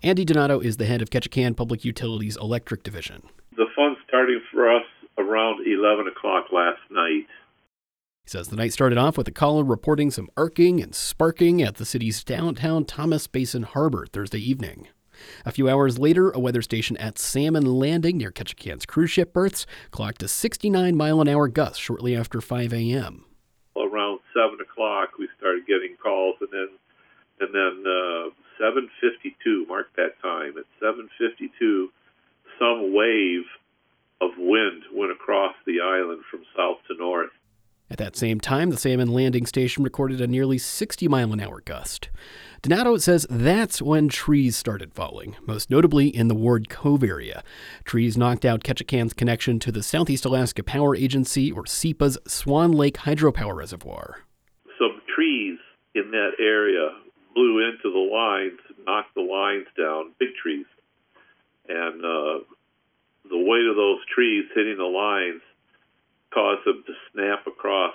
Andy Donato is the head of Ketchikan Public Utilities Electric Division. The fun started for us around 11 o'clock last night. He says the night started off with a caller reporting some arcing and sparking at the city's downtown Thomas Basin Harbor Thursday evening. A few hours later, a weather station at Salmon Landing near Ketchikan's cruise ship berths clocked a 69-mile-an-hour gust shortly after 5 a.m. Around 7 o'clock, we started getting calls, and then 7:52, mark that time. At 7:52, some wave of wind went across the island from south to north. At that same time, the Salmon Landing station recorded a nearly 60-mile-an-hour gust. Donato says that's when trees started falling, most notably in the Ward Cove area. Trees knocked out Ketchikan's connection to the Southeast Alaska Power Agency, or SEPA's Swan Lake Hydropower Reservoir. Some trees in that area blew into the lines, knocked the lines down, big trees. And the weight of those trees hitting the lines caused them to snap across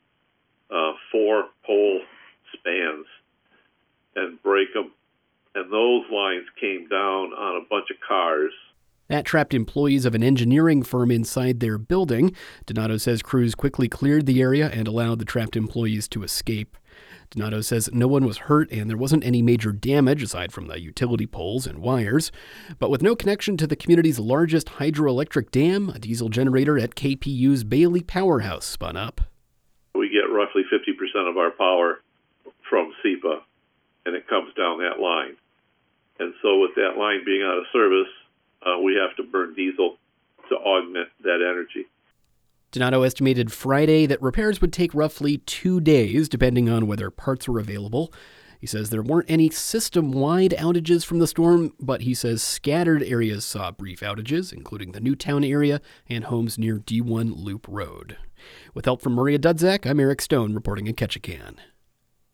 4 pole spans and break them. And those lines came down on a bunch of cars. That trapped employees of an engineering firm inside their building. Donato says crews quickly cleared the area and allowed the trapped employees to escape. Donato says no one was hurt and there wasn't any major damage aside from the utility poles and wires. But with no connection to the community's largest hydroelectric dam, a diesel generator at KPU's Bailey Powerhouse spun up. We get roughly 50% of our power from SEPA, and it comes down that line. And so with that line being out of service, we have to burn diesel to augment that energy. Donato estimated Friday that repairs would take roughly 2 days, depending on whether parts were available. He says there weren't any system-wide outages from the storm, but he says scattered areas saw brief outages, including the Newtown area and homes near D1 Loop Road. With help from Maria Dudzak, I'm Eric Stone reporting in Ketchikan.